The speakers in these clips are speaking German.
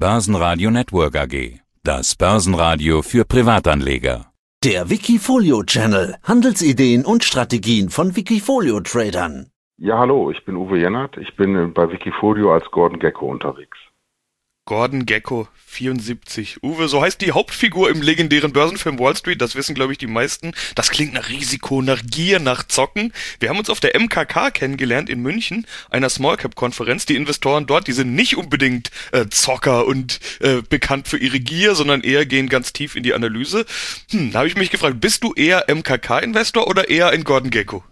Börsenradio Network AG. Das Börsenradio für Privatanleger. Der Wikifolio-Channel. Handelsideen und Strategien von Wikifolio-Tradern. Ja, hallo, ich bin Uwe Jennert. Ich bin bei Wikifolio als Gordon Gekko unterwegs. Gordon Gekko, 74. Uwe, so heißt die Hauptfigur im legendären Börsenfilm Wall Street. Das wissen, glaube ich, die meisten. Das klingt nach Risiko, nach Gier, nach Zocken. Wir haben uns auf der MKK kennengelernt in München, einer Small-Cap-Konferenz. Die Investoren dort, die sind nicht unbedingt Zocker und bekannt für ihre Gier, sondern eher gehen ganz tief in die Analyse. Da habe ich mich gefragt, bist du eher MKK-Investor oder eher ein Gordon Gekko?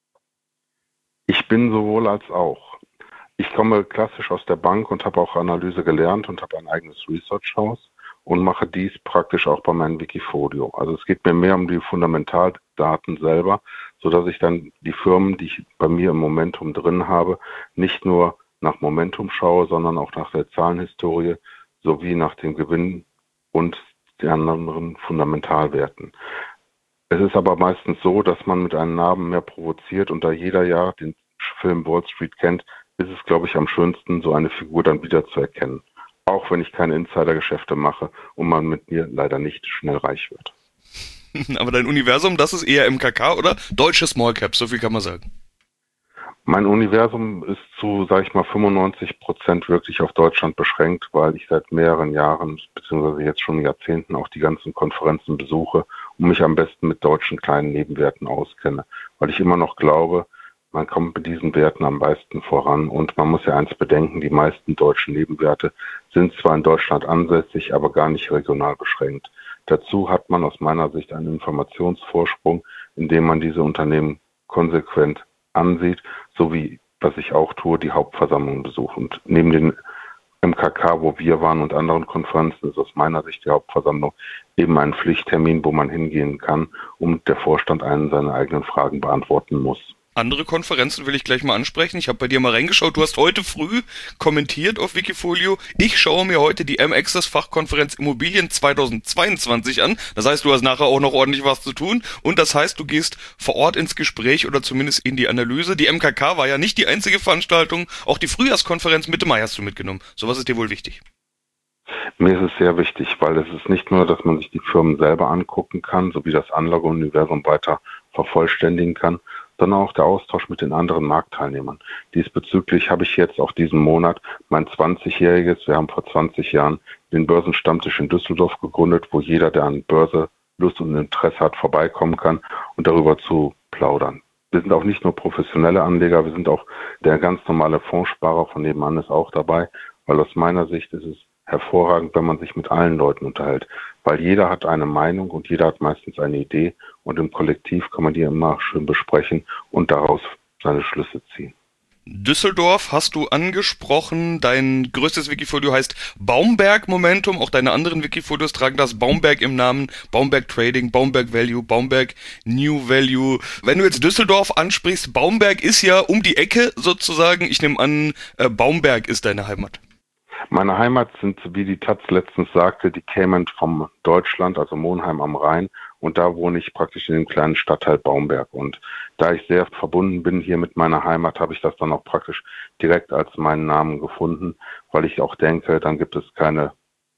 Ich bin sowohl als auch. Ich komme klassisch aus der Bank und habe auch Analyse gelernt und habe ein eigenes Research-Haus und mache dies praktisch auch bei meinem Wikifolio. Also es geht mir mehr um die Fundamentaldaten selber, sodass ich dann die Firmen, die ich bei mir im Momentum drin habe, nicht nur nach Momentum schaue, sondern auch nach der Zahlenhistorie sowie nach dem Gewinn und den anderen Fundamentalwerten. Es ist aber meistens so, dass man mit einem Namen mehr provoziert und da jeder ja den Film Wall Street kennt, ist es, glaube ich, am schönsten, so eine Figur dann wieder zu erkennen. Auch wenn ich keine Insidergeschäfte mache und man mit mir leider nicht schnell reich wird. Aber dein Universum, das ist eher MKK, oder? Deutsche Small Caps, so viel kann man sagen. Mein Universum ist zu, sage ich mal, 95% wirklich auf Deutschland beschränkt, weil ich seit mehreren Jahren, beziehungsweise jetzt schon Jahrzehnten, auch die ganzen Konferenzen besuche und mich am besten mit deutschen kleinen Nebenwerten auskenne. Weil ich immer noch glaube, man kommt mit diesen Werten am meisten voran und man muss ja eins bedenken, die meisten deutschen Nebenwerte sind zwar in Deutschland ansässig, aber gar nicht regional beschränkt. Dazu hat man aus meiner Sicht einen Informationsvorsprung, indem man diese Unternehmen konsequent ansieht, sowie, was ich auch tue, die Hauptversammlung besuche. Und neben den MKK, wo wir waren und anderen Konferenzen, ist aus meiner Sicht die Hauptversammlung eben ein Pflichttermin, wo man hingehen kann und der Vorstand einen seine eigenen Fragen beantworten muss. Andere Konferenzen will ich gleich mal ansprechen. Ich habe bei dir mal reingeschaut. Du hast heute früh kommentiert auf Wikifolio. Ich schaue mir heute die MAXESS Fachkonferenz Immobilien 2022 an. Das heißt, du hast nachher auch noch ordentlich was zu tun. Und das heißt, du gehst vor Ort ins Gespräch oder zumindest in die Analyse. Die MKK war ja nicht die einzige Veranstaltung. Auch die Frühjahrskonferenz Mitte Mai hast du mitgenommen. So, was ist dir wohl wichtig? Mir ist es sehr wichtig, weil es ist nicht nur, dass man sich die Firmen selber angucken kann, sowie das Anlageuniversum weiter vervollständigen kann, sondern auch der Austausch mit den anderen Marktteilnehmern. Diesbezüglich habe ich jetzt auch diesen Monat mein 20-jähriges, wir haben vor 20 Jahren den Börsenstammtisch in Düsseldorf gegründet, wo jeder, der an Börse Lust und Interesse hat, vorbeikommen kann und darüber zu plaudern. Wir sind auch nicht nur professionelle Anleger, wir sind auch der ganz normale Fondssparer von nebenan ist auch dabei, weil aus meiner Sicht ist es hervorragend, wenn man sich mit allen Leuten unterhält, weil jeder hat eine Meinung und jeder hat meistens eine Idee und im Kollektiv kann man die immer schön besprechen und daraus seine Schlüsse ziehen. Düsseldorf hast du angesprochen, dein größtes Wikifolio heißt Baumberg Momentum, auch deine anderen Wikifolios tragen das Baumberg im Namen, Baumberg Trading, Baumberg Value, Baumberg New Value. Wenn du jetzt Düsseldorf ansprichst, Baumberg ist ja um die Ecke sozusagen, ich nehme an, Baumberg ist deine Heimat. Meine Heimat sind, wie die Taz letztens sagte, die Cayman vom Deutschland, also Monheim am Rhein. Und da wohne ich praktisch in dem kleinen Stadtteil Baumberg. Und da ich sehr verbunden bin hier mit meiner Heimat, habe ich das dann auch praktisch direkt als meinen Namen gefunden, weil ich auch denke, dann gibt es keine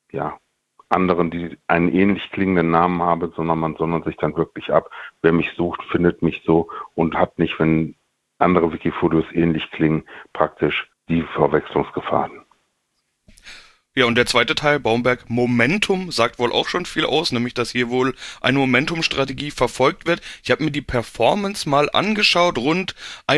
anderen, die einen ähnlich klingenden Namen haben, sondern man sondert sich dann wirklich ab. Wer mich sucht, findet mich so und hat nicht, wenn andere Wikifolios ähnlich klingen, praktisch die Verwechslungsgefahren. Ja, und der zweite Teil, Baumberg Momentum, sagt wohl auch schon viel aus, nämlich, dass hier wohl eine Momentum-Strategie verfolgt wird. Ich habe mir die Performance mal angeschaut, rund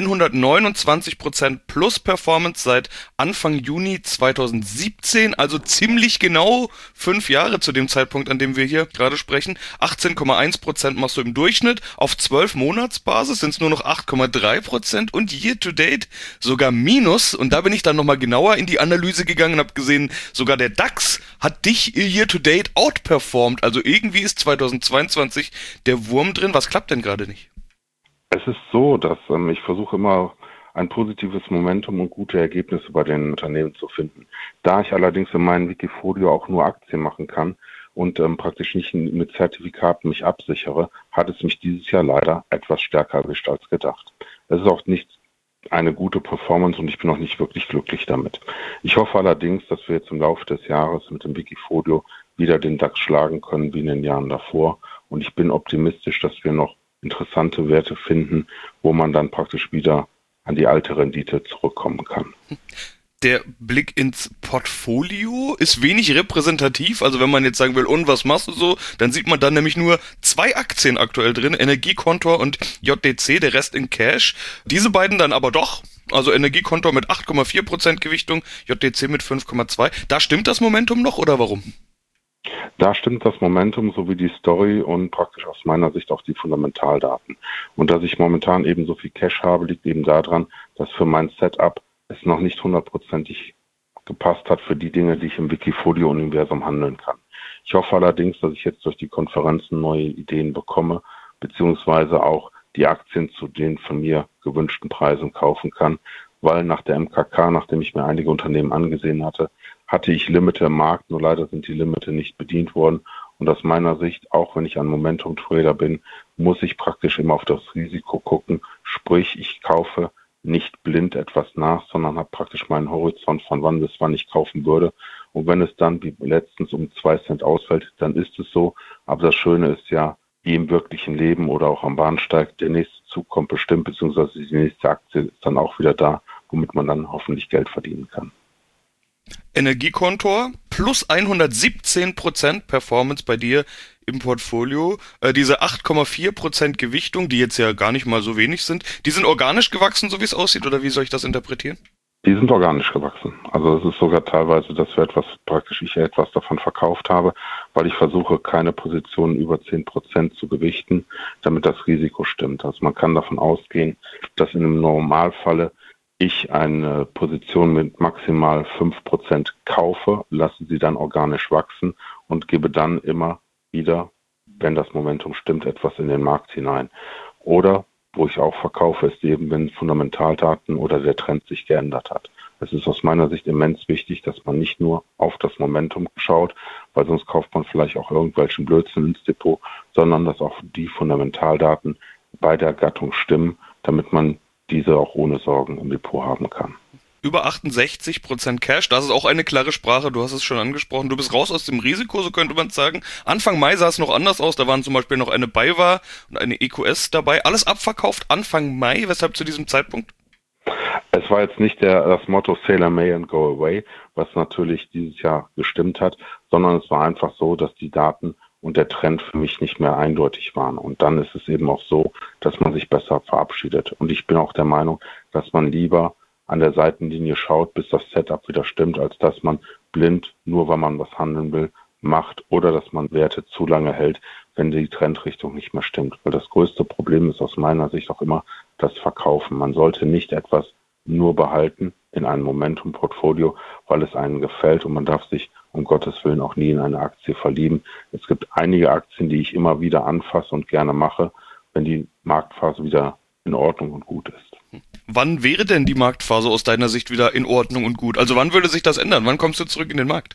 129% plus Performance seit Anfang Juni 2017, also ziemlich genau 5 Jahre zu dem Zeitpunkt, an dem wir hier gerade sprechen. 18,1% machst du im Durchschnitt, auf 12-Monatsbasis sind es nur noch 8,3% und year-to-date sogar minus. Und da bin ich dann nochmal genauer in die Analyse gegangen und habe gesehen, sogar der DAX hat dich year-to-date outperformed. Also irgendwie ist 2022 der Wurm drin. Was klappt denn gerade nicht? Es ist so, dass ich versuche immer ein positives Momentum und gute Ergebnisse bei den Unternehmen zu finden. Da ich allerdings in meinem Wikifolio auch nur Aktien machen kann und praktisch nicht mit Zertifikaten mich absichere, hat es mich dieses Jahr leider etwas stärker erwischt als gedacht. Es ist auch nicht eine gute Performance und ich bin noch nicht wirklich glücklich damit. Ich hoffe allerdings, dass wir jetzt im Laufe des Jahres mit dem Wikifolio wieder den DAX schlagen können wie in den Jahren davor. Und ich bin optimistisch, dass wir noch interessante Werte finden, wo man dann praktisch wieder an die alte Rendite zurückkommen kann. Der Blick ins Portfolio ist wenig repräsentativ. Also wenn man jetzt sagen will, und was machst du so, dann sieht man dann nämlich nur 2 Aktien aktuell drin, Energiekontor und JDC, der Rest in Cash. Diese beiden dann aber doch, also Energiekontor mit 8,4% Gewichtung, JDC mit 5,2%. Da stimmt das Momentum noch oder warum? Da stimmt das Momentum sowie die Story und praktisch aus meiner Sicht auch die Fundamentaldaten. Und dass ich momentan eben so viel Cash habe, liegt eben daran, dass für mein Setup es noch nicht hundertprozentig gepasst hat für die Dinge, die ich im Wikifolio-Universum handeln kann. Ich hoffe allerdings, dass ich jetzt durch die Konferenzen neue Ideen bekomme, beziehungsweise auch die Aktien zu den von mir gewünschten Preisen kaufen kann, weil nach der MKK, nachdem ich mir einige Unternehmen angesehen hatte, hatte ich Limite im Markt, nur leider sind die Limite nicht bedient worden. Und aus meiner Sicht, auch wenn ich ein Momentum-Trader bin, muss ich praktisch immer auf das Risiko gucken. Sprich, ich kaufe nicht blind etwas nach, sondern habe praktisch meinen Horizont von wann bis wann ich kaufen würde. Und wenn es dann wie letztens um 2 Cent ausfällt, dann ist es so. Aber das Schöne ist ja, wie im wirklichen Leben oder auch am Bahnsteig, der nächste Zug kommt bestimmt, beziehungsweise die nächste Aktie ist dann auch wieder da, womit man dann hoffentlich Geld verdienen kann. Energiekontor plus 117% Performance bei dir im Portfolio. Diese 8,4% Gewichtung, die jetzt ja gar nicht mal so wenig sind, die sind organisch gewachsen, so wie es aussieht, oder wie soll ich das interpretieren? Die sind organisch gewachsen. Also es ist sogar teilweise, dass ich etwas davon verkauft habe, weil ich versuche, keine Positionen über 10% zu gewichten, damit das Risiko stimmt. Also man kann davon ausgehen, dass in einem Normalfalle ich eine Position mit maximal 5% kaufe, lasse sie dann organisch wachsen und gebe dann immer wieder, wenn das Momentum stimmt, etwas in den Markt hinein. Oder, wo ich auch verkaufe, ist eben, wenn Fundamentaldaten oder der Trend sich geändert hat. Es ist aus meiner Sicht immens wichtig, dass man nicht nur auf das Momentum schaut, weil sonst kauft man vielleicht auch irgendwelchen Blödsinn ins Depot, sondern dass auch die Fundamentaldaten bei der Gattung stimmen, damit man diese auch ohne Sorgen im Depot haben kann. Über 68% Cash, das ist auch eine klare Sprache, du hast es schon angesprochen, du bist raus aus dem Risiko, so könnte man sagen. Anfang Mai sah es noch anders aus, da waren zum Beispiel noch eine BayWa und eine EQS dabei, alles abverkauft Anfang Mai, weshalb zu diesem Zeitpunkt? Es war jetzt nicht das Motto Sailor May and Go Away, was natürlich dieses Jahr gestimmt hat, sondern es war einfach so, dass die Daten und der Trend für mich nicht mehr eindeutig waren. Und dann ist es eben auch so, dass man sich besser verabschiedet. Und ich bin auch der Meinung, dass man lieber an der Seitenlinie schaut, bis das Setup wieder stimmt, als dass man blind, nur weil man was handeln will, macht oder dass man Werte zu lange hält, wenn die Trendrichtung nicht mehr stimmt. Weil das größte Problem ist aus meiner Sicht auch immer das Verkaufen. Man sollte nicht etwas nur behalten in einem Momentum-Portfolio, weil es einem gefällt und man darf sich um Gottes Willen auch nie in eine Aktie verlieben. Es gibt einige Aktien, die ich immer wieder anfasse und gerne mache, wenn die Marktphase wieder in Ordnung und gut ist. Wann wäre denn die Marktphase aus deiner Sicht wieder in Ordnung und gut? Also wann würde sich das ändern? Wann kommst du zurück in den Markt?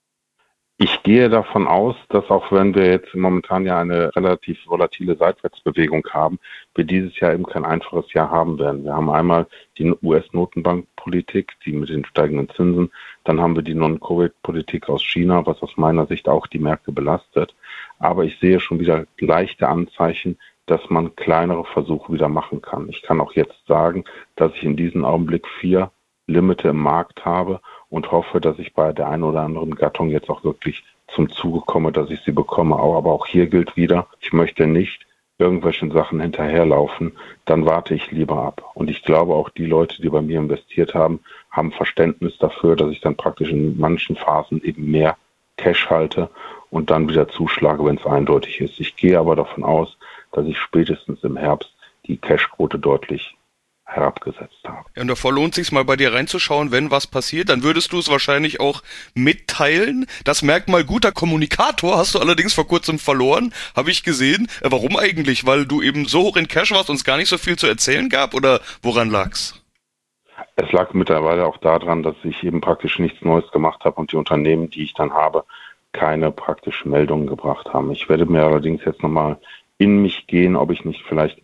Ich gehe davon aus, dass auch wenn wir jetzt momentan ja eine relativ volatile Seitwärtsbewegung haben, wir dieses Jahr eben kein einfaches Jahr haben werden. Wir haben einmal die US-Notenbankpolitik, die mit den steigenden Zinsen, dann haben wir die Non-Covid-Politik aus China, was aus meiner Sicht auch die Märkte belastet. Aber ich sehe schon wieder leichte Anzeichen, dass man kleinere Versuche wieder machen kann. Ich kann auch jetzt sagen, dass ich in diesem Augenblick 4 Limite im Markt habe und hoffe, dass ich bei der einen oder anderen Gattung jetzt auch wirklich zum Zuge komme, dass ich sie bekomme. Aber auch hier gilt wieder, ich möchte nicht irgendwelchen Sachen hinterherlaufen, dann warte ich lieber ab. Und ich glaube auch die Leute, die bei mir investiert haben, haben Verständnis dafür, dass ich dann praktisch in manchen Phasen eben mehr Cash halte und dann wieder zuschlage, wenn es eindeutig ist. Ich gehe aber davon aus, dass ich spätestens im Herbst die Cashquote deutlich herabgesetzt habe. Ja, und davor lohnt es sich mal bei dir reinzuschauen, wenn was passiert, dann würdest du es wahrscheinlich auch mitteilen. Das Merkmal guter Kommunikator hast du allerdings vor kurzem verloren, habe ich gesehen. Warum eigentlich? Weil du eben so hoch in Cash warst und es gar nicht so viel zu erzählen gab, oder woran lag's? Es lag mittlerweile auch daran, dass ich eben praktisch nichts Neues gemacht habe und die Unternehmen, die ich dann habe, keine praktischen Meldungen gebracht haben. Ich werde mir allerdings jetzt nochmal in mich gehen, ob ich nicht vielleicht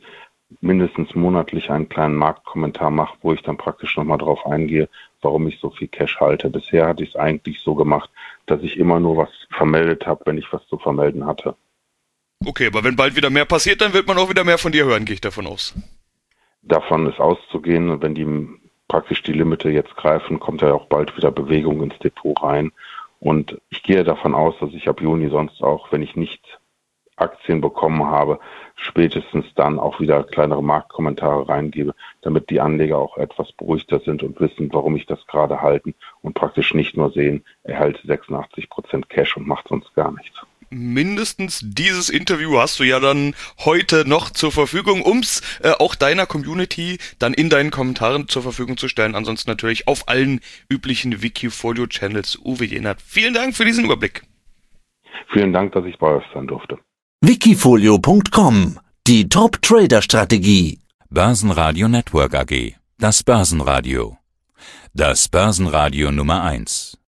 mindestens monatlich einen kleinen Marktkommentar mache, wo ich dann praktisch nochmal drauf eingehe, warum ich so viel Cash halte. Bisher hatte ich es eigentlich so gemacht, dass ich immer nur was vermeldet habe, wenn ich was zu vermelden hatte. Okay, aber wenn bald wieder mehr passiert, dann wird man auch wieder mehr von dir hören, gehe ich davon aus. Davon ist auszugehen, wenn die praktisch die Limite jetzt greifen, kommt ja auch bald wieder Bewegung ins Depot rein. Und ich gehe davon aus, dass ich ab Juni sonst auch, wenn ich nicht Aktien bekommen habe, spätestens dann auch wieder kleinere Marktkommentare reingebe, damit die Anleger auch etwas beruhigter sind und wissen, warum ich das gerade halten und praktisch nicht nur sehen, er hält 86% Cash und macht sonst gar nichts. Mindestens dieses Interview hast du ja dann heute noch zur Verfügung, um's auch deiner Community dann in deinen Kommentaren zur Verfügung zu stellen. Ansonsten natürlich auf allen üblichen Wikifolio-Channels. Uwe Jenert, vielen Dank für diesen Überblick. Vielen Dank, dass ich bei euch sein durfte. Wikifolio.com, die Top-Trader-Strategie. Börsenradio Network AG, das Börsenradio. Das Börsenradio Nummer 1.